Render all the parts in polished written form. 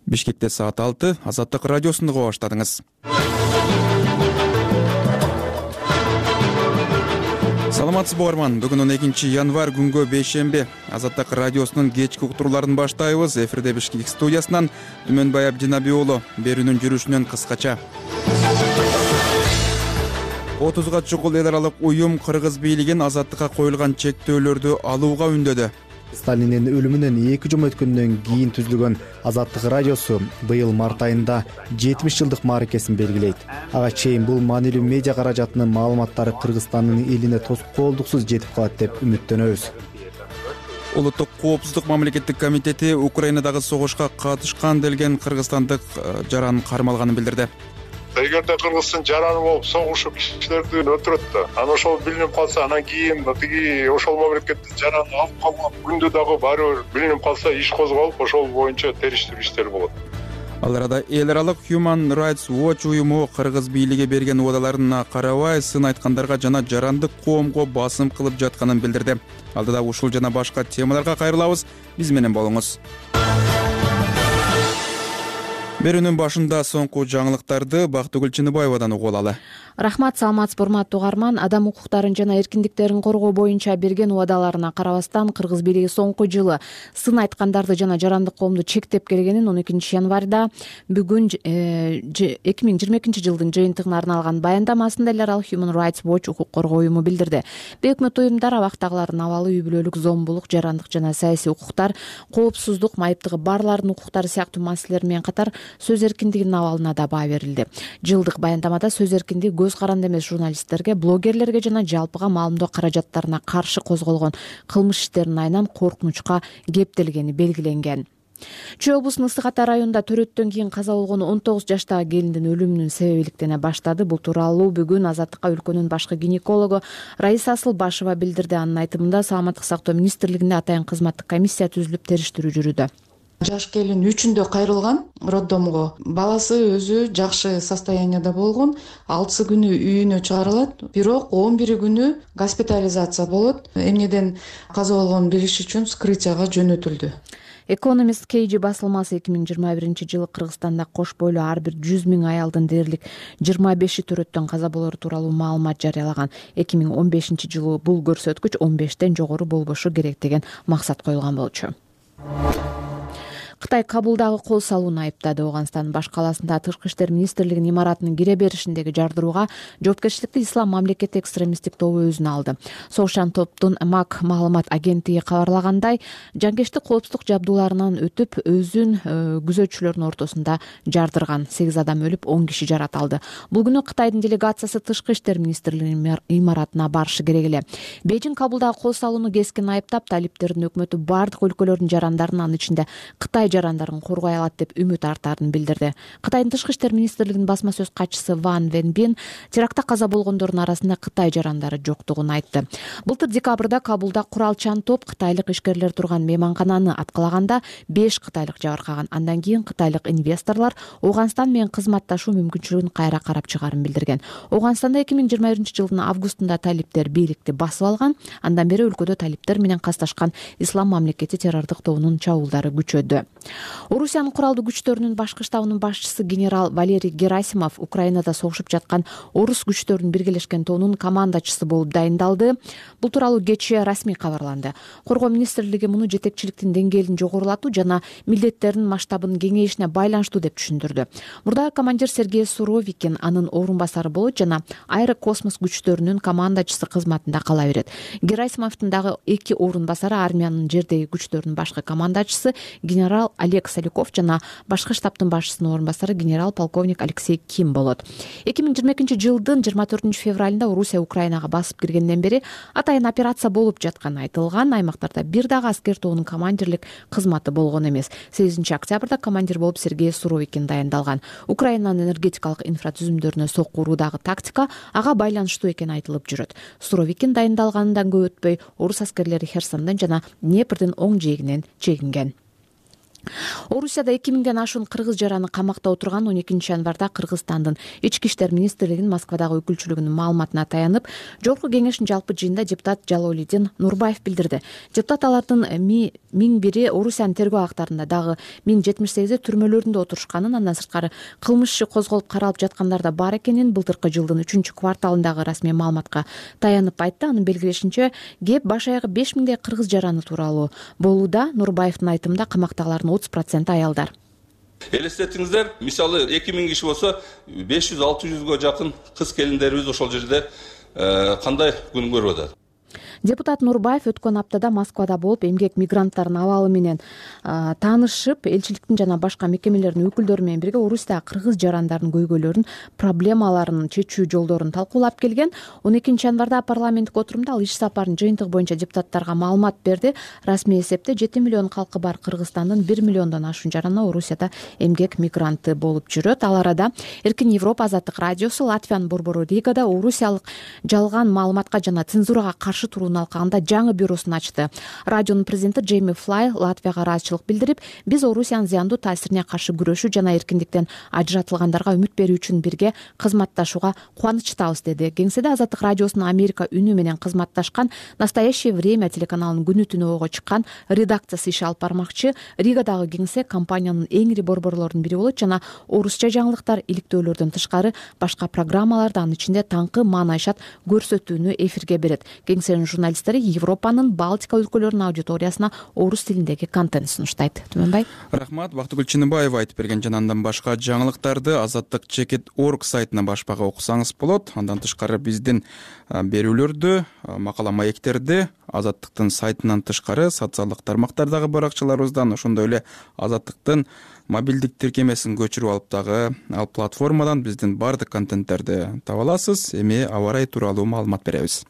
Бишкекте саат 6, Азаттык радиосунду уга баштадыңыз. Саламатсызбы угарман. Бүгүн 12 январь күнгө бейшемби. Азаттык радиосунун кечки уктурууларын баштайбыз. Эфирде Бишкек студиясынан Түмөнбай Абдинабий уулу. Берүүнүн жүрүшүнөн кыскача. 30га чукул эл аралык уюм Кыргыз бийлигин азаттыкка коюлган чектөөлөрдү алууга үндөдү. Сталиндин өлүмүнөн 2 жума өткөндөн кийин түзүлгөн Азаттык радиосу быйыл март айында 70 жылдык мааракесин белгилейт. Ага чейин бул маанилүү медиа каражатынын маалыматтары Кыргызстандын элине тоскоолдуксуз жетип калат деп үмүттөнөбүз. Улуттук коопсуздук мамлекеттик комитети Украинадагы согушка катышкан делген кыргызстандык жаранын кармалганын билдирди. Эгерде Кыргыздын жараны болуп согушуп кишилерди өлтүрөт да, анан ошол билинип калса, анан кийин тиги ошол мамлекеттин жараны алып калган күндө дагы баары билинип калса иш козголуп, ошол боюнча териштирүү иштери болот. Ал арада эл аралык Human Rights Watch уюму Кыргыз бийлиги берген убадаларына карабай сын айткандарга жана жарандык коомго басым кылып жатканын билдирди. Алдыда ушул жана башка темаларга кайрылабыз. Биз менен болуңуз. Берүүнүн башында соңку жаңылыктарды Бактыгүл Чыныбаевадан угуп алалы. Рахмат, саламатсызбы урматтуу угарман. Адам укуктарын жана эркиндиктерин коргоо боюнча берген убадаларына карабастан Кыргыз бийлиги соңку жылы сын айткандарды жана жарандык коомду чектеп келгенин 12 январда бүгүн 2022 жылдын жыйынтыгына арналган баяндамасында эл аралык Human Rights Watch укук коргоо уюму билдирди. Бейөкмөт уюмдар абактагылардын абалы, үй бүлөлүк зомбулук, жарандык жана саясий укуктар, коопсуздук, майыптыгы барлардын укуктары сыяктуу маселелер менен катар сөз эркиндигинин абалына да баа берилди. Жылдык баяндамада сөз эркиндиги көз каранды эмес журналисттерге, блогерлерге жана жалпыга маалымдоо каражаттарына каршы козголгон кылмыш иштеринин айынан коркунучка кептелгени белгиленген. Чүй облусунун Ысык Ата районунда төрөттөн кийин каза болгон 19 жаштагы келиндин өлүмүнүн себеби иликтене баштады. Бул тууралуу бүгүн Азаттыкка өлкөнүн башкы гинекологу Раиса Асылбашева билдирди. Анын айтымында Саламаттык сактоо министрлигинде атайын кызматтык комиссия түзүлүп териштирүү жүрүүдө. Жаш келин 3-үндө кайрылган роддомго. Баласы өзү жакшы состоянияда болгон. 6 күнү үйүнө чыгарылат, бирок 11 күнү госпитализация болот. Эмнеден каза болгонун билиш үчүн вскрытияга жөнөтүлдү. Экономист KG басылмасы 2021 жылы Кыргызстанда кош бойлуу ар бир 100 000 аялдын дээрлик 25 төрөттөн каза болору тууралуу маалымат жарыялаган. 2015 жылы бул көрсөткүч 15тен жогору болбошу керек деген максат коюлган болчу. Кытай Кабулдагы кол салууну айыптады. Ооганстандын баш калаасында Тышкы иштер министрлигинин имаратынын кире беришиндеги жардырууга жоопкерчиликти Ислам мамлекети экстремисттик тобу өзүнө алды. Согушчан топтун МАК маалымат агенттиги кабарлагандай, жанкечтик коопсуздук жабдууларынан өтүп, өзүн күзөтчүлөрдүн ортосунда жардырган. 8 адам өлүп, 10 киши жарат алды. Бул күнү Кытайдын делегациясы Тышкы иштер министрлигинин имаратына барышы керек эле. Бейжиң Кабулдагы кол салууну кескин айыптап, талиптердин өкмөтү бардык өлкөлөрдүн жарандарын, анын ичинде Кытай жарандарын коргой алат деп үмүт артарын билдирди. Кытайдын Тышкы иштер министрлигинин басма сөз катчысы Ван Венбин терактта каза болгондордун арасында Кытай жарандары жоктугун айтты. Былтыр декабрда Кабулда куралчан топ кытайлык ишкерлер турган мейманкананы аткалаганда 5 кытайлык жабыркаган. Андан кийин кытайлык инвесторлор Ооганстан менен кызматташуу мүмкүнчүлүгүн кайра карап чыгарын билдирген. Ооганстанда 2021 жылдын августунда талиптер бийликти басып алган. Андан бери өлкөдө талиптер менен касташкан Ислам мамлекети террордук тобунун чабуулдары күчөдү. Орусиянын куралдуу күчтөрүнүн башкы штабынын башчысы генерал Валерий Герасимов Украинада согушуп жаткан орус күчтөрүнүн биргелешкен тобунун командачысы болуп дайындалды. Бул тууралуу кечээ расмий кабарланды. Коргоо министрлиги муну жетекчиликтин деңгээлин жогорулатуу жана милдеттердин масштабынын кеңейишине байланыштуу деп түшүндүрдү. Мурда командир Сергей Суровикин анын орун басары болот жана аэрокосмос күчтөрүнүн командачысы кызматында кала берет. Герасимовдун дагы 2 орун басары армиянын жердеги күчтөрүнүн башкы командачысы генерал Олег Соляков жана башкы штабтын башчысынын орун басары генерал-полковник Алексей Ким болот. 2022 жылдын 24 февралында Орусия Украинага басып киргенден бери атайын операция болуп жатканы айтылган. Аймактарда бир дагы аскер тобунун командирлик кызматы болгон эмес. 8 октябрда командир болуп Сергей Суровикин дайындалган. Украинанын энергетикалык инфратүзүмдөрүнө сокку уруудагы тактика ага байланыштуу экени айтылып жүрөт. Суровикин дайындалгандан көп өтпөй орус аскерлери Херсондон жана Днепрдин оң жээгинен чегинген. Орусияда 2000ден ашуун кыргыз жараны камакта отурган 12 январда Кыргызстандын Ички иштер министрлигинин Москвадагы өкүлчүлүгүнүн маалыматына таянып, Жогорку кеңештин жалпы жыйынында депутат Жалолидин Нурбаев билдирди. Депутат алардын 1001 Орусиянын тергөө актарында дагы 1078 түрмөлөрүндө отурушканын, андан сырткары кылмыш иши козголуп каралып жаткандар да бар экенин былтыркы жылдын 3-кварталындагы расмий маалыматка таянып айтты. Анын белгилешинче, кеп баш аягы 5000дей кыргыз жараны тууралуу болууда. Нурбаевдин айтымында камактагылардын 30% аялдар. Элестетиңиздер, мисалы 2000 киши болсо 500-600гө жакын кыз келиндерибиз ошол жерде кандай күн көрүп атат. Депутат Нурбаев өткөн аптада Москвада болуп, эмгек мигранттарынын абалы менен таанышып, элчиликтин жана башка мекемелердин өкүлдөрү менен бирге Орусиядагы кыргыз жарандарынын көйгөйлөрүн, проблемаларын чечүү жолдорун талкуулап келген. 12 январда парламенттик отурумда ал иш сапарынын жыйынтыгы боюнча депутаттарга маалымат берди. Расмий эсепте 7 миллион калкы бар Кыргызстандын 1 миллиондон ашуун жараны Орусияда эмгек мигранты болуп жүрөт. Ал арада Эркин Европа азаттык радиосу Латвиянын борбору Ригада орусиялык жалган маалыматка жана цензурага каршы туруу алкагында жаңы бюросун ачты. Радионун президенти Джейми Флай Латвияга ыраазычылык билдирип, биз Орусиянын зыяндуу таасирине каршы күрөшүү жана эркиндиктен ажыратылгандарга үмүт берүү үчүн бирге кызматташууга кубанычтабыз, деди. Кеңседе азаттык радиосунун Америка үнү менен кызматташкан Настоящее время телеканалынын күнү түнү ойго чыккан редакциясы иш алып бармакчы. Ригадагы кеңсе компаниянын эң ири борборлорунун бири болот жана орусча жаңылыктар, иликтөөлөрдөн тышкары башка программаларды, анын ичинде таңкы маанайшат көрсөтүүнү эфирге берет. Кеңсенин журналисттери Европанын, Балтика өлкөлөрүнүн аудиториясына орус тилиндеги контент сунуштайт. Түмөнбай. Рахмат. Бактыгүл Чыныбаева айтып берген жана андан башка жаңылыктарды azattik.org сайтына башпага окусаңыз болот. Андан тышкары биздин берүүлөрдү, макала маектерди Азаттыктын сайтынан тышкары социалдык тармактардагы баракчаларыбыздан, ошондой эле Азаттыктын мобилдик тиркемесин көчүрүп алып дагы ал платформадан биздин бардык контенттерди таба аласыз. Эми аба ырайы тууралуу маалымат беребиз.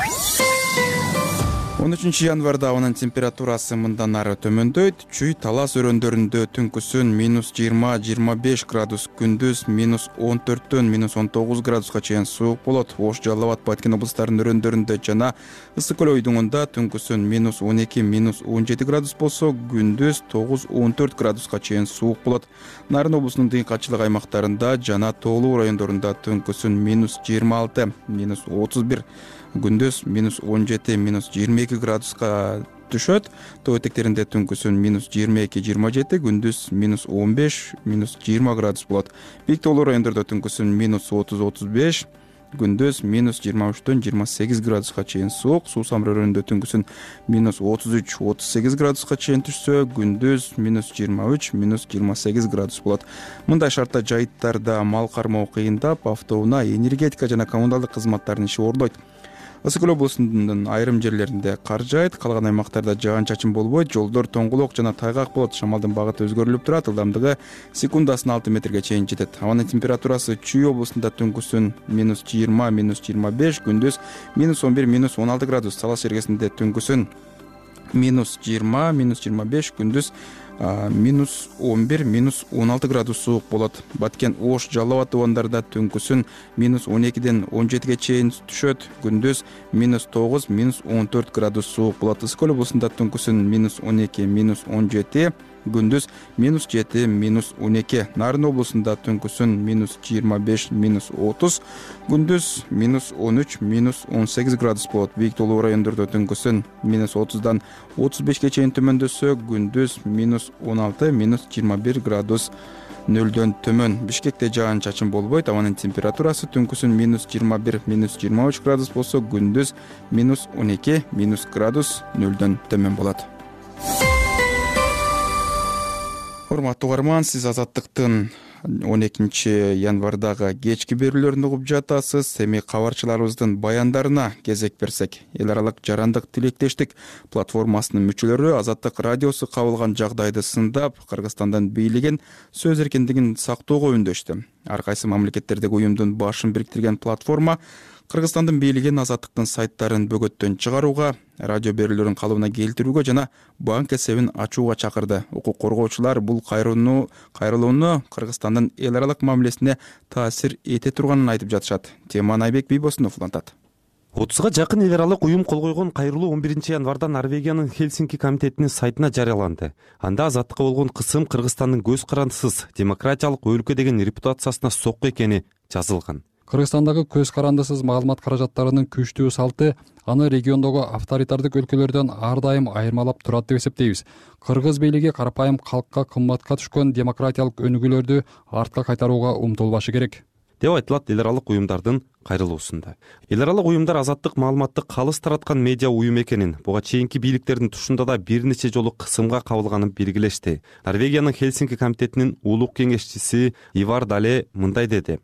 13 январда абанын температурасы мындан ары төмөндөйт. Чүй Талас өрөндөрүндө түнкүсүн -20-25 градус, күндүз -14-төн -19 градуска чейин суук болот. Ош, Жалал Абад, Баткен облустарынын өрөндөрүндө жана Ысык көл ойдуңунда түнкүсүн -12-17 градус болсо, күндүз 9-14 градуска чейин суук болот. Нарын облусунун дыйкачылык аймактарында жана тоолуу райондорунда түнкүсүн -20-31, күндүз -17-22 градуска түшөт. Тоо этектеринде түнкүсүн -22-27, күндүз -15-20 градус болот. Бийик тоолуу райондордо түнкүсүн -30-35, күндүз -23-төн 28 градуска чейин суук. Суу самыр өрөөнүндө түнкүсүн -33-38 градуска чейин түшсө, күндүз -23-28 градус болот. Мындай шартта жайыттарда мал кармоо кыйындап, автоунаа, энергетика жана коммуналдык кызматтардын иши оордойт. Ысык көл облусунун айрым жерлеринде кар жаайт, калган аймактарда жаан-чачын болбойт, жолдор тоңгулок жана тайгак болот. Шамалдын багыты өзгөрүлүп турат, ылдамдыгы секундасына 6 метрге чейин жетет. Абанын температурасы Чүй облусунда түнкүсүн -20-25, күндүз -11-16 градус. Талас жергесинде түнкүсүн -20-25, күндүз -11-16 градус суук болот. Баткен, Ош, Жалал Абад тубандарында түнкүсүн -12-ден 17ге чейин түшөт, күндүз -9-14 градус суук болот. Ысык көл облусунда түнкүсүн -12-17, күндүз -7-12. Нарын облусунда түнкүсүн -25-30, күндүз -13-18 градус болот. Бийик тоолуу райондордо түнкүсүн -30дан 35ке чейин төмөндөсө, күндүз -16-21 градус нөлдөн төмөн. Бишкекте жаан-чачын болбойт. Абанын температурасы түнкүсүн -21-23 градус болсо, күндүз -12 градус нөлдөн төмөн болот. Урматтуу угарман, сиз Азаттыктын 12 январдагы кечки берүүлөрүн угуп жатасыз. Эми кабарчыларыбыздын баяндарына кезек берсек, эл аралык жарандык тилектештик платформасынын мүчөлөрү Азаттык радиосу кабылган жагдайды сындап, Кыргызстандын бийлигин сөз эркиндигин сактоого үндөштү. Ар кайсы мамлекеттердеги уюмдун башын бириктирген платформа Кыргызстандын бийлигин Азаттыктын сайттарын бөгөттөн чыгарууга, радио берүүлөрүн калыбына келтирүүгө жана банк эсебин ачууга чакырды. Укук коргоочулар бул кайрылууну Кыргызстандын эл аралык мамилесине таасир эте турганын айтып жатышат. Теманы Айбек Бийбосунов улантат. 30га жакын эл аралык уюм кол койгон кайрылуу 11-январда Норвегиянын Хельсинки комитетинин сайтына жарыяланды. Анда азаттыкка болгон кысым Кыргызстандын көз карандысыз демократиялык өлкө деген репутациясына сокку экени жазылган. Кыргызстандагы көз карандысыз маалымат каражаттарынын күчтүү салты аны региондогу авторитардык өлкөлөрдөн ар дайым айырмалап турат деп эсептейбиз. Кыргыз бийлиги карапайым калкка кымбатка түшкөн демократиялык өнүгүүлөрдү артка кайтарууга умтулбашы керек деп айтылат эл аралык уюмдардын кайрылуусунда. Эл аралык уюмдар азаттык маалыматты калыс тараткан медиа уюм экенин, буга чейинки бийликтердин тушунда да бир нече жолу кысымга кабылганын белгилешти. Норвегиянын Хельсинки комитетинин улук кеңешчиси Ивар Дале мындай деди.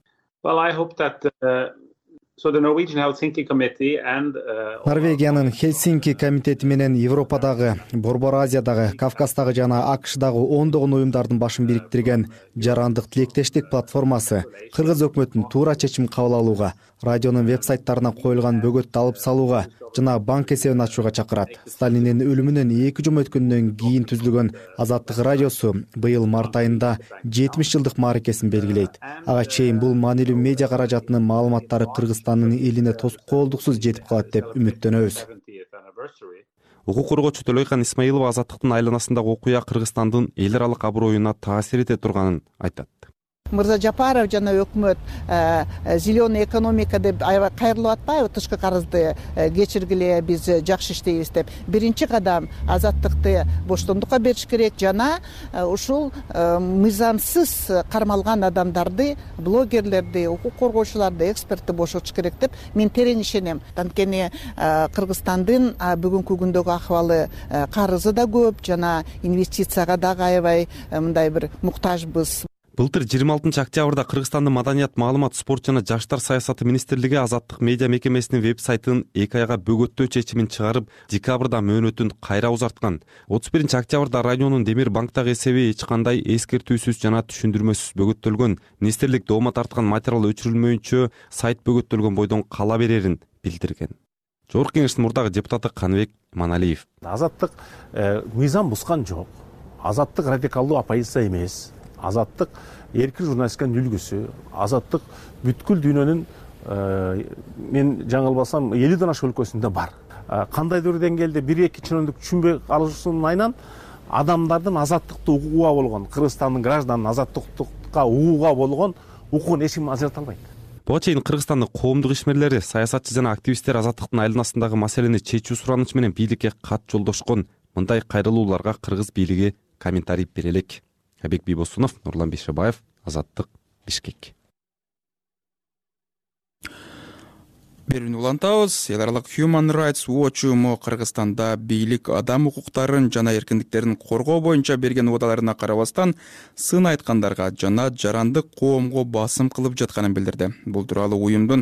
Норвегиянын Хельсинки комитети менен Европадагы, Борбор Азиядагы, Кавказдагы жана АКШдагы ондогон уюмдардын башын бириктирген жарандык тилектештик платформасы кыргыз өкмөтүн туура чечим кабыл алууга, радионун веб-сайттарына коюлган бөгөттү алып салууга жана банк эсебин ачууга чакырат. Сталиндин өлүмүнөн 2 жума өткөндөн кийин түзүлгөн Азаттык радиосу быйыл март айында 70 жылдык мааракесин белгилейт. Ага чейин бул маанилүү медиа каражатынын маалыматтары Кыргызстандын элине тоскоолдуксуз жетип калат деп үмүттөнөбүз. Укук коргоочу Төлөйкан Исмаилова азаттыктын айланасындагы окуя Кыргызстандын эл аралык аброюна таасир эте турганын айтат. Мырза Жапаров жана өкмөт зеленый экономика деп аябай кайрылып атпайбы, тышкы карызды кечиргиле, биз жакшы иштейбиз деп. Биринчи кадам азаттыкты боштондукка бериш керек жана ушул мыйзамсыз кармалган адамдарды, блогерлерди, укук коргоочуларды, экспертти бошотуш керек деп мен терең ишенем. Анткени Кыргызстандын бүгүнкү күндөгү акыбалы карызы да көп жана инвестицияга дагы аябай мындай бир муктажбыз. Былтыр 26 октябрда Кыргызстандын Маданият, маалымат, спорт жана жаштар саясаты министрлиги азаттык медиа мекемесинин веб-сайтын 2 айга бөгөттөө чечимин чыгарып, декабрда мөөнөтүн кайра узарткан. 31 октябрда радионун Демир банктагы эсеби эч кандай эскертүүсүз жана түшүндүрмөсүз бөгөттөлгөн. Министрлик доoma тарткан материал өчүрүлмөйүнчө сайт бөгөттөлгөн бойдон кала берерин билдирген. Жогорку Кеңештин мурдагы депутаты Каныбек Маналиев. Азаттык мыйзам бускан жок. Азаттык радикалдуу оппозиция эмес. Азаттык эркин журналистканын үлгүсү, азаттык бүткүл дүйнөнүн мен жаңылбасам 50ден ашык өлкөсүндө бар. Кандайдыр бир деңгээлде 1-2 чынындык түшүнбөй калышуусунун айынан адамдардын азаттыкты угууга болгон, Кыргызстандын гражданын азаттыкка угууга болгон укугун эч ким ажырата албайт. Буга чейин Кыргызстандын коомдук ишмерлери, саясатчы жана активисттер азаттыктын айланасындагы маселени чечүү суранычы менен бийликке кат жолдошкон. Мындай кайрылууларга кыргыз бийлиги комментарий бере элек. Абек Бибосунов, Нурлан Бейшебаев, Азаттык, Бишкек. Берүүнү улантабыз. Эл аралык Human Rights Watch уюму Кыргызстанда бийлик адам укуктарын жана эркиндиктерин коргоо боюнча берген убадаларына карабастан сын айткандарга жана жарандык коомго басым кылып жатканын билдирди. Бул тууралуу уюмдун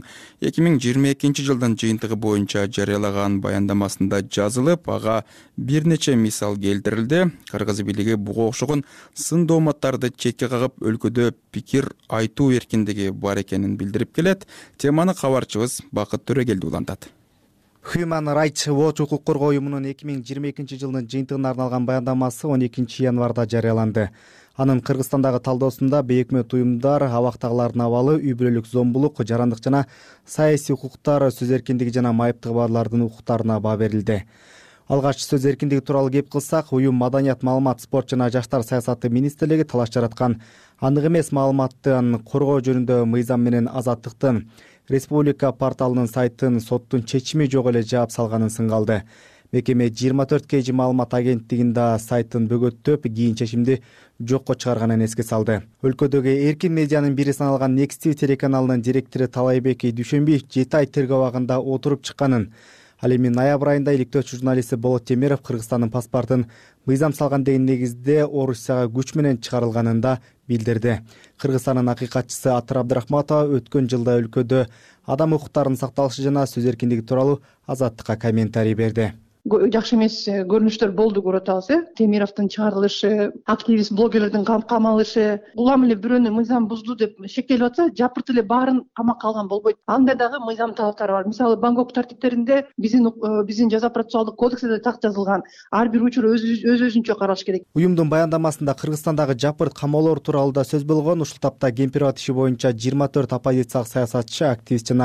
2022 жылдын жыйынтыгы боюнча жарыялаган баяндамасында жазылып, ага бир нече мисал келтирилди. Кыргыз бийлиги буга окшогон сын дооматтарды четке кагып, өлкөдө пикир айтуу эркиндиги бар экенин билдирип келет. Теманы кабарчыбыз Төрөгелди улантат. Human Rights Watch укук коргоо уюмунун 2022 жылдын жыйынтыгына арналган баяндамасы 12 январда жарыяланды. Анын Кыргызстандагы талдоосунда бейөкмөт уюмдар абактагылардын абалы, үй бүлөлүк зомбулук, жарандык жана саясий укуктар, сөз эркиндиги жана майыптыгы барлардын укуктарына баа берилди. Алгач сөз эркиндиги тууралуу кеп кылсак, уюм Маданият, маалымат, спорт жана жаштар саясаты министрлиги талаш жараткан анык эмес маалыматтын коргоо жөнүндө мыйзам менен азаттыктын Республика порталынын сайтын соттун чечими жок эле жаап салганын сынга алды. Мекеме 24 KG маалымат агенттигинде сайтын бөгөттөп, кийин чечимди жокко чыгарганын эске салды. Өлкөдөгү эркин медианын бири саналган Next TV телеканалынын директору Талайбек Дүйшөнбиев 7 ай тергөө абагында отуруп чыкканын, ал эми ноябрь айында иликтөөчү журналисти Болот Темиров Кыргызстандын паспортун мыйзам салган деген негизде Орусияга күч менен чыгарылганын да билдирди. Кыргызстандын акыйкатчысы Атыр Абдрахматова өткөн жылда өлкөдө адам укуктарынын сакталышы жана сөз эркиндиги тууралуу Азаттыкка комментарий берди. Жакшы эмес көрүнүштөр болду, көрүп атабыз. Темировдун чыгарылышы, активист блогерлердин камакка алышы, улам эле бирөөнү мыйзам бузду деп шектелип атса, жапырт эле баарын камакка алган болбойт. Анда дагы мыйзам талаптары бар. Мисалы, Бангкок тартиптеринде биздин жаза процессуалдык кодексте так жазылган. Ар бир учур өзүнчө каралыш керек. Уюмдун баяндамасында Кыргызстандагы жапырт камоолор тууралуу да сөз болгон. Ушул тапта Кемпирова иши боюнча 24 оппозициялык саясатчы, активист жана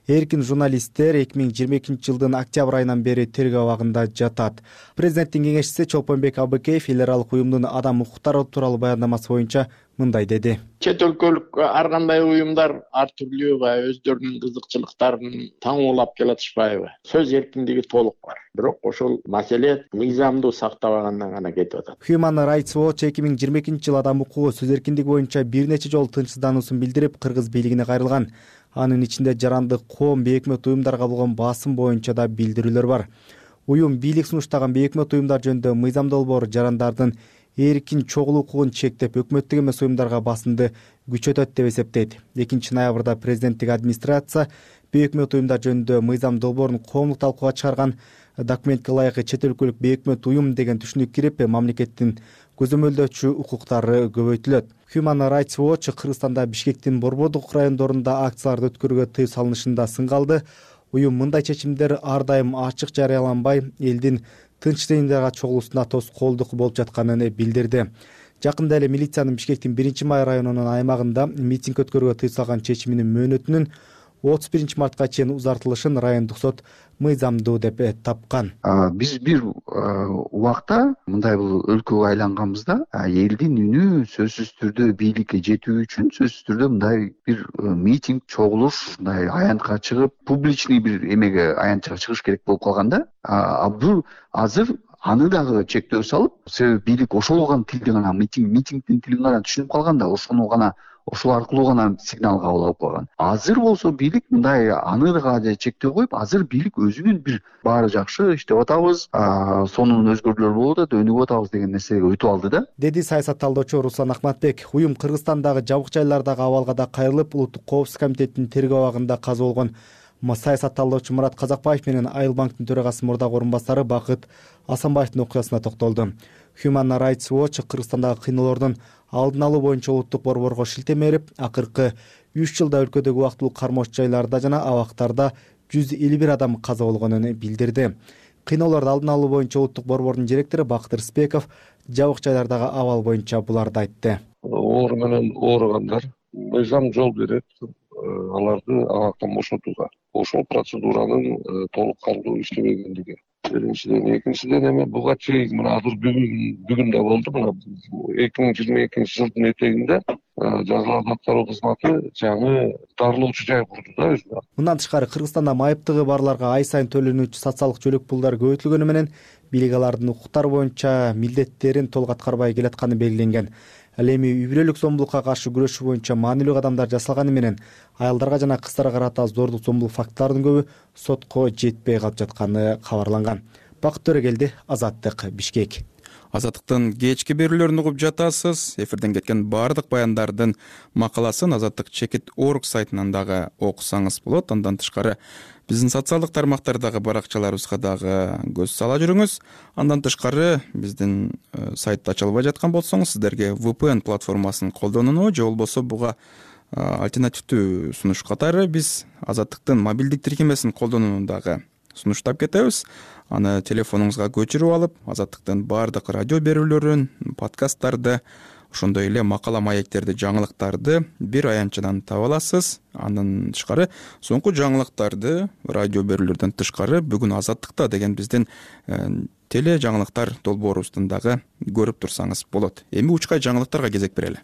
эркин журналисттер 2022 жылдын октябрь айынан бери тергөө абагында жатат. Президенттин кеңешчиси Чолпонбек Абыкеев эл аралык уюмдун адам укуктары тууралуу баяндамасы боюнча мындай деди. Чет өлкөлүк ар кандай уюмдар ар түрлүү баягы өздөрүнүн кызыкчылыктарын таңуулап келатышпайбы? Сөз эркиндиги толук бар. Бирок ошол маселе мыйзамды сактабагандан гана кетип атат. Human Rights Watch 2022 жыл адам укугу сөз эркиндиги боюнча бир нече жолу тынчсыздануусун билдирип, кыргыз бийлигине кайрылган. Анын ичинде жарандык коом, бейөкмөт уюмдарга болгон басым боюнча да билдирүүлөр бар. Уюм бийлик сунуштаган бейөкмөт уюмдар жөнүндө мыйзам долбоор жарандардын эркин чогулуу укугун чектеп, өкмөттүк эмес уюмдарга басымды күчөтөт деп эсептейт. 2 ноябрда президенттик администрация бейөкмөт уюмдар жөнүндө мыйзам долбоорун коомдук талкууга чыгарган. Документке ылайык чет өлкөлүк бейөкмөт уюм деген түшүнүк кирип, мамлекеттин көзөмөлдөөчү укуктары көбөйтүлөт. Human Rights Watch Кыргызстанда Бишкектин Борбордук райондорунда акцияларды өткөрүүгө тыюу салынышында сынга алды. Уюм мындай чечимдер ар дайым ачык жарыяланбай, элдин тынчтыгынга чогулуусуна тоскоолдук болуп жатканын билдирди. Жакында эле милициянын Бишкектин 1-Май районунун аймагында митинг өткөрүүгө тыюу салган чечиминин мөөнөтүнүн 31 мартка чейин узартылышын райондук сот мыйзамдуу деп тапкан. Биз бир убакта мындай бул өлкөгө айланганбызда элдин үнү сөзсүз түрдө бийликке жетүү үчүн сөзсүз түрдө мындай бир митинг, чогулуш, мындай аянтка чыгып, публичный бир эмеге аянтка чыгыш керек болуп калганда, бул азыр аны дагы чектөө салып, себеби бийлик ошол гана тилди гана митингдин тилин гана түшүнүп калганда, ошол аркылуу гана сигнал кабыл алып калган. Азыр болсо бийлик мындай аны дагы чектөө коюп, азыр бийлик өзүнүн бир баары жакшы иштеп атабыз, сонун өзгөрүүлөр болуп атат, өнүгүп атабыз деген нерсеге өтүп алды да. Деди саясат талдоочу Руслан Акматбек. Уюм Кыргызстандагы жабык жайлардагы абалга да кайрылып, Улуттук коопсуздук комитетинин тергөө абагында каза болгон саясат талдоочу Мурат Казакбаев менен Айыл банктын төрагасы мурдагы орун басары Бакыт Асанбаевдин окуясына токтолду. Human Rights Watch Кыргызстандагы кыйноолордун алдын алуу боюнча улуттук борборго шилтеме берип, акыркы 3 жылда өлкөдөгү убактылуу кармоочу жайларда жана абактарда 151 адам каза болгонун билдирди. Кыйноолорду алдын алуу боюнча улуттук борбордун директору Бакыт Рыспеков жабык жайлардагы абал боюнча буларды айтты. Оору менен ооругандар мыйзам жол берет аларды абактан бошотууга. Ошол процедуранын толук кандуу иштебегендиги. Экинчиден эме буга чейин мына азыр бүгүн да болду. Мына 2022 жылдын этегинде жазалар аткаруу кызматы жаңы дарылоочу жай курду да өзүнө. Мындан тышкары Кыргызстанда майыптыгы барларга ай сайын төлөнүүчү социалдык жөлөк пулдары көбөйтүлгөнү менен бийлик алардын укуктары боюнча милдеттерин толук аткарбай келатканы белгиленген. Ал эми үй бүлөлүк зомбулукка каршы күрөшүү боюнча маанилүү кадамдар жасалганы менен айылдарга жана кыздарга карата зордук зомбулук фактыларынын көбү сотко жетпей калып жатканы кабарланган. Бакыт Төрөгелди, Азаттык, Бишкек. Азаттыктын кечки берүүлөрүн угуп жатасыз. Эфирден кеткен баардык баяндардын макаласын Азаттык.org сайтынан дагы окусаңыз болот. Андан тышкары биздин социалдык тармактардагы баракчаларыбызга дагы көз сала жүрүңүз. Андан тышкары биздин сайтты ача албай жаткан болсоңуз, сиздерге VPN платформасын колдонууну же болбосо буга альтернативдүү сунуш катары биз Азаттыктын мобилдик тиркемесин колдонууну дагы сунуштап кетебиз. Аны телефонуңузга көчүрүп алып, Азаттыктын баардык радио берүүлөрүн, подкасттарды, ошондой эле макала маектерди, жаңылыктарды бир аянтчадан таба аласыз. Андан тышкары соңку жаңылыктарды радио берүүлөрдөн тышкары бүгүн Азаттыкта деген биздин теле жаңылыктар долбоорубуздан дагы көрүп турсаңыз болот. Эми учкай жаңылыктарга кезек берели.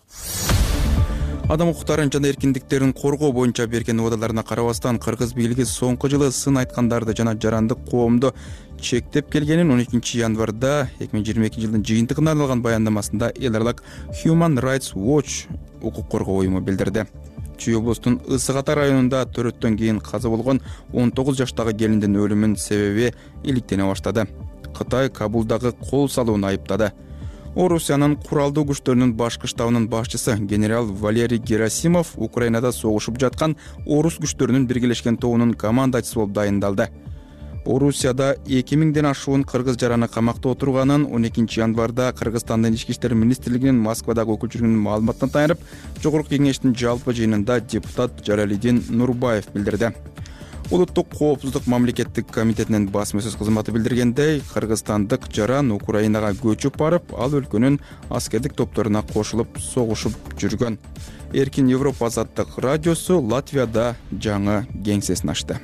Адам укуктарын жана эркиндиктерин коргоо боюнча берген убадаларына карабастан Кыргыз бийлиги соңку жылы сын айткандарды жана жарандык коомду чектеп келгенин 12 январда 2022 жылдын жыйынтыгына арналган баяндамасында эл аралык Human Rights Watch укук коргоо уюму билдирди. Чүй облустун Ысык Ата районунда төрөттөн кийин каза болгон 19 жаштагы келиндин өлүмүнүн себеби иликтене баштады. Кытай Кабулдагы кол салууну айыптады. Орусиянын куралдуу күчтөрүнүн башкы штабынын башчысы генерал Валерий Герасимов Украинада согушуп жаткан орус күчтөрүнүн биргелешкен тобунун командачысы болуп дайындалды. Орусияда 2000ден ашуун кыргыз жараны камакта отурганын 12 январда Кыргызстандын ички иштер министрлигинин Москвадагы өкүлчүлүгүнүн маалыматына таянып, Жогорку кеңештин жалпы жыйынында депутат Жаралидин Нурбаев билдирди. Улуттук коопсуздук мамлекеттик комитетинин басма-сөз кызматы билдиргендей, кыргызстандык жаран Украинага көчүп барып, ал өлкөнүн аскердик топторуна кошулуп согушуп жүргөн. Эркин Европа азаттык радиосу Латвияда жаңы кеңсесин ачты.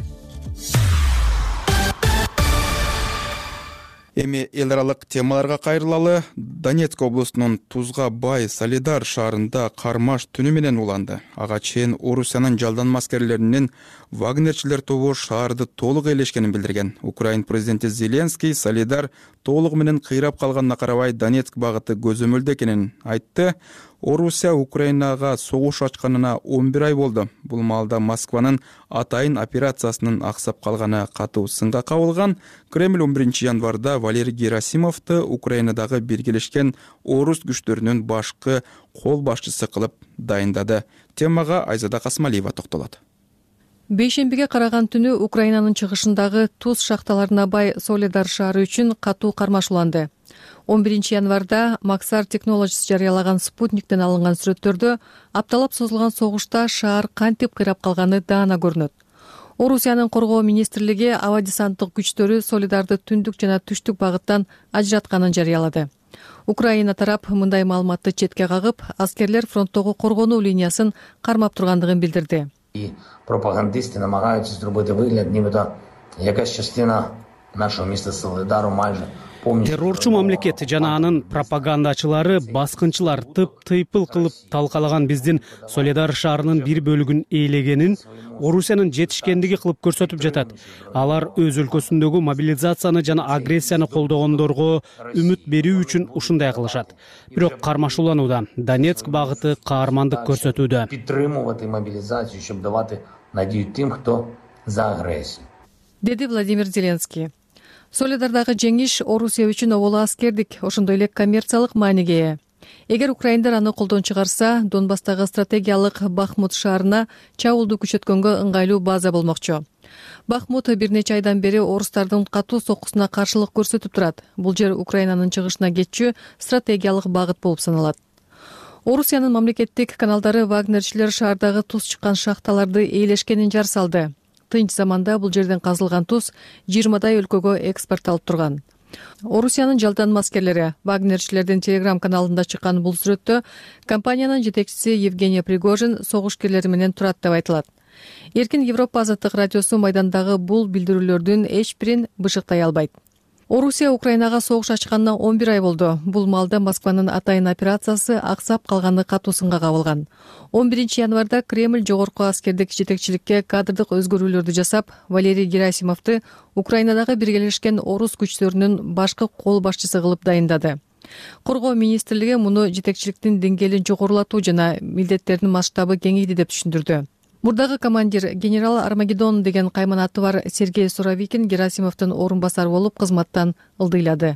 Эми эл аралык темаларга кайрылалы. Донецк облусунун тузга бай Солидар шаарында кармаш түнү менен уланды. Ага чейин Орусиянын жалданма аскерлеринин Вагнерчилер тобу шаарды толук ээлешкенин билдирген. Украин президенти Зеленский Солидар толугу менен кыйрап калганына карабай Донецк багыты көзөмөлдө экенин айтты. Орусия Украинага согуш ачканына 11 ай болду. Бул маалда Москванын атайын операциясынын аксап калганы катуу сынга кабылган. Кремль 11 январда Валерий Герасимовду Украинадагы биргелешкен орус күчтөрүнүн башкы кол башчысы кылып дайындады. Темага Айзада Касмалиева токтолот. Бейшембиге караган түнү Украинанын чыгышындагы туз шахталарына бай Солидар шаары үчүн катуу кармаш уланды. 11 январда Maxar Technologies жарыялаган спутниктен алынган сүрөттөрдө апталап созулган согушта шаар кантип кыйрап калганы даана көрүнөт. Орусиянын коргоо министрлиги аба десанттык күчтөрү Солидарды түндүк жана түштүк багыттан ажыратканын жарыялады. Украина тарап мындай маалыматты четке кагып, аскерлер фронттогу коргонуу линиясын кармап тургандыгын билдирди. І пропагандисти намагаються зробити вигляд, нібито якась частина нашого міста Солидару майже повністю. Террорчу мамлекет жана анын пропагандачылары, баскынчылар тыйпыл кылып талкалаган биздин Солидар шаарынын бир бөлүгүн ээлегенин Орусиянын жетишкендиги кылып көрсөтүп жатат. Алар өз өлкөсүндөгү мобилизацияны жана агрессияны колдогондорго үмүт берүү үчүн ушундай кылышат. Бирок кармашууланууда Донецк багыты каармандык көрсөтүүдө. Підтримувати мобілізацію, щоб давати надію тим, хто за агресію. Деди Владимир Зеленский. Солидардагы жеңиш Орусия үчүн оболу аскердик, ошондой эле коммерциялык мааниге ээ. Эгер украиндар аны колдон чыгарса, Донбасстагы стратегиялык Бахмут шаарына чабуулду күчөткөнгө ыңгайлуу база болмокчу. Бахмут бир нече айдан бери орустардын катуу соккусуна каршылык көрсөтүп турат. Бул жер Украинанын чыгышына кетчү стратегиялык багыт болуп саналат. Орусиянын мамлекеттик каналдары Вагнерчилер шаардагы туз чыккан шахталарды ээлешкенин жар салды. Тынч заманда бул жерден казылган туз 20 өлкөгө экспортталып турган. Орусиянын жалданма аскерлери Вагнерчилердин Telegram каналында чыккан бул сүрөттө компаниянын жетекчиси Евгений Пригожин согушкерлери менен турат деп айтылат. Эркин Европа азаттык радиосу майдандагы бул билдирүүлөрдүн эч бирин бышыктай албайт. Орусия Украинага согуш ачканына 11 ай болду. Бул маалда Москванын атайын операциясы аксап калганы катуу сынга кабылган. 11 январда Кремль жогорку аскердик жетекчиликке кадрдык өзгөрүүлөрдү жасап, Валерий Герасимовду Украинадагы биргелешкен орус күчтөрүнүн башкы кол башчысы кылып дайындады. Коргоо министрлиги муну жетекчиликтин деңгээлин жогорулатуу жана милдеттердин масштабы кеңейди деп түшүндүрдү. Мурдагы командир генерал Армагеддон деген кайман аты бар Сергей Суровикин Герасимовдун орун басары болуп кызматтан ылдыйлады.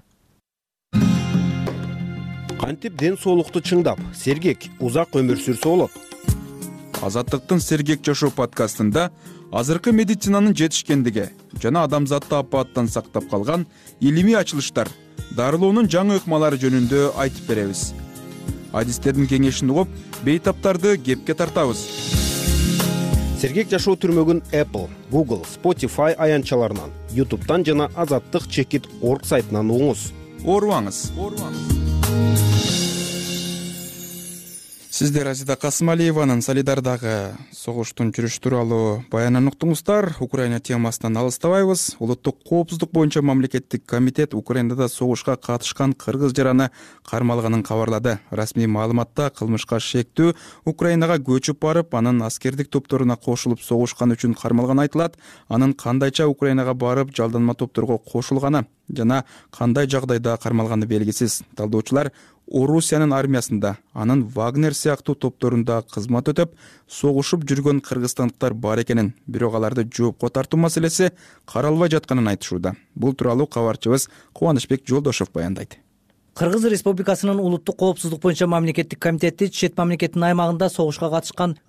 Кантип ден соолукту чыңдап, сергек, узак өмүр сүрсө болот. Азаттыктын Сергек жашоо подкастында азыркы медицинанын жетишкендиги жана адамзатты апааттан сактап калган илимий ачылыштар, дарылоонун жаңы ыкмалары жөнүндө айтып беребиз. Адистердин кеңешин угуп, бейтаптарды кепке тартабыз. Сергек жашоо түрмөгүн Apple, Google, Spotify аянтчаларынан, YouTube'дан жана azattik.org сайтынан угуңуз. Оорубаңыз. Сиздер Айзада Касмалиеванын Солидардагы согуштун жүрүшү тууралуу баянын уктуңуздар. Украина темасынан алыстабайбыз. Улуттук коопсуздук боюнча мамлекеттик комитет Украинада согушка катышкан кыргыз жараны кармалганын кабарлады. Расмий маалыматта кылмышка шектүү Украинага көчүп барып, анын аскердик топторуна кошулуп согушкан үчүн кармалганы айтылат. Анын кандайча Украинага барып жалданма топторго кошулганы жана кандай жагдайда кармалганы белгисиз. Талдоочулар Орусиянын армиясында, анын Вагнер сыяктуу топторунда кызмат өтөп, согушуп жүргөн кыргызстандыктар бар экенин, бирок аларды жоопко тартуу маселеси каралбай жатканын айтышууда. Бул тууралуу кабарчыбыз Кубанычбек Жолдошов баяндайт. Кыргыз Республикасынын улуттук коопсуздук боюнча мамлекеттик комитети чет мамлекеттин аймагында согушка катышкан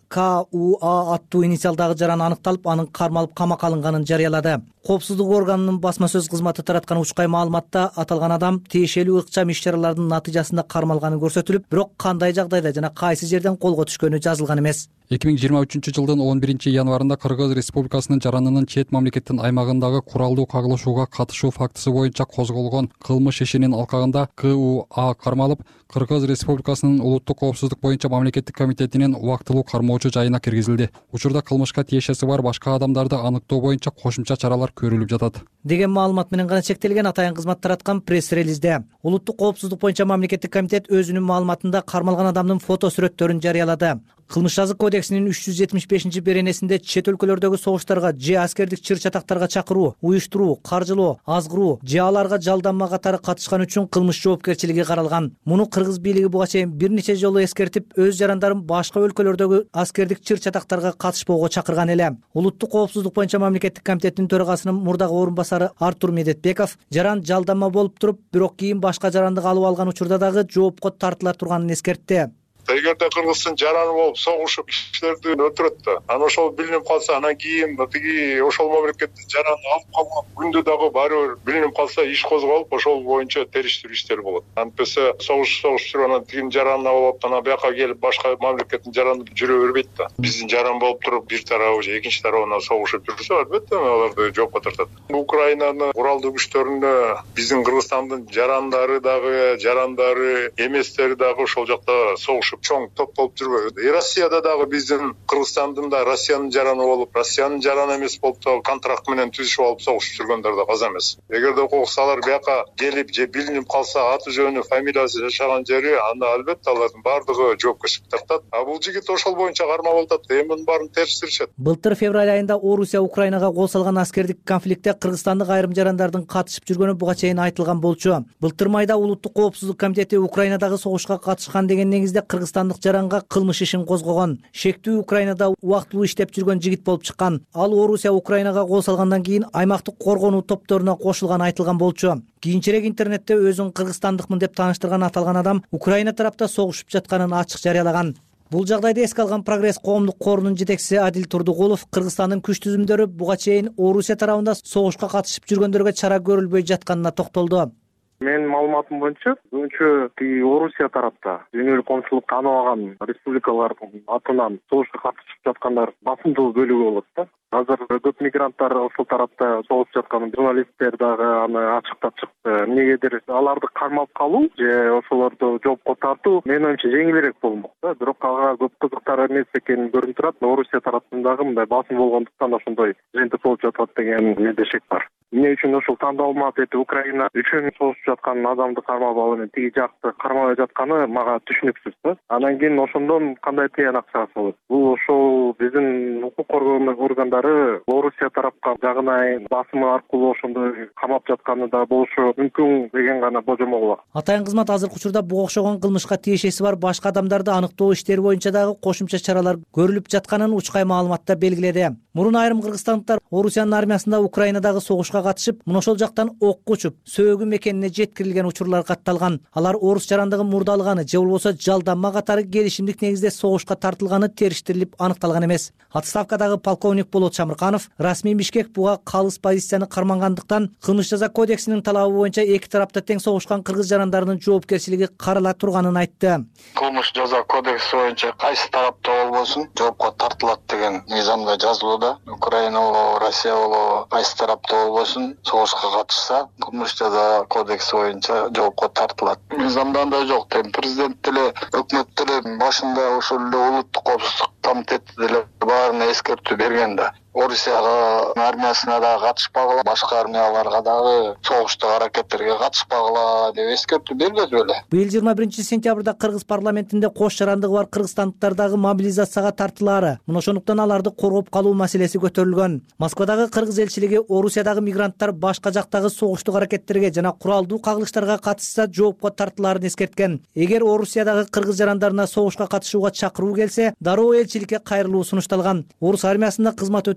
КУА аттуу инициалдагы жаран аныкталып, анын кармалып камакка алынганын жарыялады. Коопсуздук органынын басма сөз кызматы тараткан учкай маалыматта аталган адам тиешелүү ыкчам иш-чаралардын натыйжасында кармалганы көрсөтүлүп, бирок кандай жагдайда жана кайсы жерден колго түшкөнү жазылган эмес. 2023 жылдын 11 январында Кыргыз Республикасынын жаранынын чет мамлекеттин аймагындагы куралдуу кагылышууга катышуу фактысы боюнча козголгон кылмыш ишинин алкагында КУА кармалып, Кыргыз Республикасынын улуттук коопсуздук боюнча мамлекеттик комитетинин убактылуу кармоочу жайына киргизилди. Учурда кылмышка тиешеси бар башка адамдарды аныктоо боюнча кошумча чаралар көрүлүп жатат деген маалымат менен гана чектелген атайын кызмат тараткан пресс-релизде. Улуттук коопсуздук боюнча мамлекеттик комитет өзүнүн маалыматында кармалган адамдын фото сүрөттөрүн жарыялады. Кылмыш жазык кодексинин 375-беренесинде чет өлкөлөрдөгү согуштарга же аскердик чыр-чатактарга чакыруу, уюштуруу, каржылоо, азгыруу же аларга жалданма катары катышкан үчүн кылмыш жоопкерчилиги каралган. Муну Кыргыз бийлиги буга чейин бир нече жолу эскертип, өз жарандарын башка өлкөлөрдөгү аскердик чыр-чатактарга катышпоого чакырган эле. Улуттук коопсуздук боюнча мамлекеттик комитеттин төрагасынын мурдагы орун басары Артур Медетбеков жаран жалданма болуп туруп, бирок кийин башка жарандык алып алган учурда дагы жоопко тартыла турганын эскертти. Эгерде Кыргыздын жараны болуп согушуп кишилерди өлтүрөт да, анан ошол билинип калса, анан кийин тиги ошол мамлекеттин жараны алып калган күндө дагы баары бир билинип калса иш козголуп, ошол боюнча териштирүү иштери болот. Антпесе согуштуруп анан тигинин жаранын алып, анан бияка келип башка мамлекеттин жараны жүрө бербейт да. Биздин жаран болуп туруп, бир тарабы же экинчи тарабына согушуп жүрсө, албетте аларды жоопко тартат. Украинанын куралдуу күчтөрүнө биздин Кыргызстандын жарандары дагы, жарандары эместери дагы ошол жакта согушуп чоң топ болуп жүрбөйбү. Россияда дагы биздин Кыргызстандын да Россиянын жараны болуп, Россиянын жараны эмес болуп да контракт менен түзүшүп алып согушуп жүргөндөр да аз эмес. Эгерде кокус алар бияка келип же билинип калса, аты жөнү, фамилиясы, жашаган жери, анда албетте алардын баардыгы жоопкерчиликке тартат. А бул жигит ошол боюнча кармалып атат, эми мунун баарын териштиришет. Былтыр февраль айында Орусия Украинага кол салган аскердик конфликтте кыргызстандык айрым жарандардын катышып жүргөнү буга чейин айтылган болчу. Былтыр майда улуттук коопсуздук комитети Украинадагы согушка катышкан деген негизде кыргызстандык жаранга кылмыш ишин козгогон. Шектүү Украинада убактылуу иштеп жүргөн жигит болуп чыккан. Ал Орусия Украинага кол салгандан кийин аймактык коргонуу топторуна кошулган айтылган болчу. Кийинчерээк интернетте өзүн кыргызстандыкмын деп тааныштырган аталган адам Украина тарапта согушуп жатканын ачык жарыялаган. Бул жагдайды эске алган Прогресс коомдук корунун жетекчиси Адил Турдугулов Кыргызстандын күч түзүмдөрү буга чейин Орусия тарабында согушка катышып жүргөндөргө чара көрүлбөй жатканына токтолду. Менин маалыматым боюнча, көбүнчө тиги Орусия тарапта дүйнөлүк коомчулук тааныбаган республикалардын атынан согушка катышып жаткандар басымдуу бөлүгү болот да. Азыр көп мигранттар ошол тарапта согуп жаткан журналисттер дагы аны ачыктап чыкты. Эмнегедир аларды кармап калуу же ошолорду жоопко тартуу менин оюмча жеңилирээк болмок да. Бирок ага көп кызыктар эмес экени көрүнүп турат. Орусия тарапындагы мындай басым болгондуктан ошондой жыйынтык болуп жатат деген менде шек бар. Эмне үчүн ошол тандалмап эти Украина үчүн согушуп жаткан адамды кармап алып анан тиги жакты кармабай жатканы мага түшүнүксүз да. Анан кийин ошондон кандай тыянак чыгасыбыз? Бул ошол биздин укук органдары Орусия тарапка жагынайын басымы аркылуу ошондой камап жатканы да болушу мүмкүн деген гана божомол бар. Атайын кызмат азыркы учурда буга окшогон кылмышка тиешеси бар башка адамдарды аныктоо иштери боюнча дагы кошумча чаралар көрүлүп жатканын учкай маалыматта белгиледи. Мурун айрым кыргызстандыктар Орусиянын армиясында Украинадагы согушка катышып, мына ошол жактан окко учуп, сөөгү мекенине жеткирилген учурлар катталган. Алар орус жарандыгын мурдалганы же болбосо жалданма катары келишимдик негизде согушка тартылганы териштирилип аныкталган эмес. Отставкадагы полковник Болот Шамырканов расмий Бишкек буга калыс позицияны кармангандыктан кылмыш жаза кодексинин талабы боюнча эки тарапта тең согушкан кыргыз жарандарынын жоопкерчилиги карала турганын айтты. Кылмыш жаза кодекси боюнча кайсы тарапта болбосун жоопко тартылат деген мыйзамда жазылууда. Украина болобу, Россия болобу, кайсы тарапта болбосун согушка катышса, кылмыш жаза кодекси боюнча жоопко тартылат. Мыйзамда андай жок. Президент деле, өкмөт деле башында ошол эле улуттук коопсуздук комитети деле баарына эскертүү берген да. Орусияга армиясына да катышпагыла, башка армияларга дагы согуштук аракеттерге катышпагыла деп эскертүү бербеди беле. Быйыл 21-сентябрда Кыргыз парламентинде кош жарандыгы бар кыргызстандыктардагы мобилизацияга тартылаары, мына ошондуктан аларды коргоп калуу маселеси көтөрүлгөн. Москвадагы кыргыз элчилиги Орусиядагы мигранттар башка жактагы согуштук аракеттерге жана куралдуу кагылыштарга катышса жоопко тартылаарын эскерткен. Эгер Орусиядагы кыргыз жарандарына согушка катышууга чакыруу келсе, дароо элчиликке кайрылуу сунушталган. Орус армиясында кызмат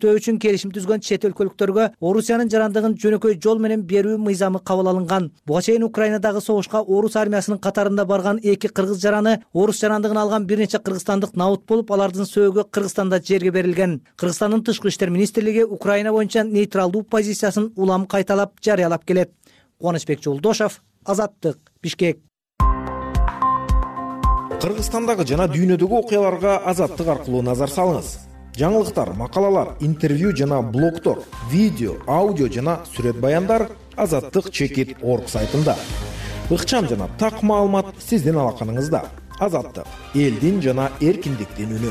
окуя үчүн келишим түзгөн чет өлкөлүктөргө Орусиянын жарандыгын жөнөкөй жол менен берүү мыйзамы кабыл алынган. Буга чейин Украинадагы согушка орус армиясынын катарында барган 2 кыргыз жараны орус жарандыгын алган бир нече кыргызстандык набыт болуп, алардын сөөгү Кыргызстанда жерге берилген. Кыргызстандын тышкы иштер министрлиги Украина боюнча нейтралдуу позициясын улам кайталап жарыялап келет. Кубанычбек Жолдошов, Азаттык, Бишкек. Кыргызстандагы жана дүйнөдөгү окуяларга Азаттык аркылуу назар салыңыз. Жаңылыктар, макалалар, интервью жана блогтор, видео, аудио жана сүрөт баяндар azattik.org сайтында. Ыкчам жана так маалымат сиздин алаканыңызда. Азаттык — элдин жана эркиндиктин үнү.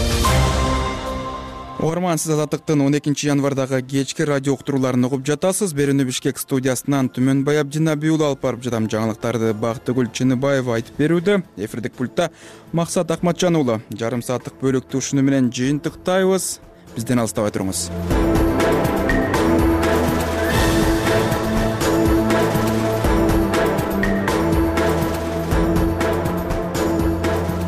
Угарман, сиз Азаттыктын 12 январдагы кечки радио уктурууларын угуп жатасыз. Берүүнү Бишкек студиясынан Түмөнбай Абдинабий уулу алып барып жатам. Жаңылыктарды Бактыгүл Чыныбаева айтып берүүдө. Эфирдик пультта Максат Акматжан уулу. Жарым сааттык бөлүктү ушуну менен жыйынтыктайбыз. Бизден алыстабай туруңуз.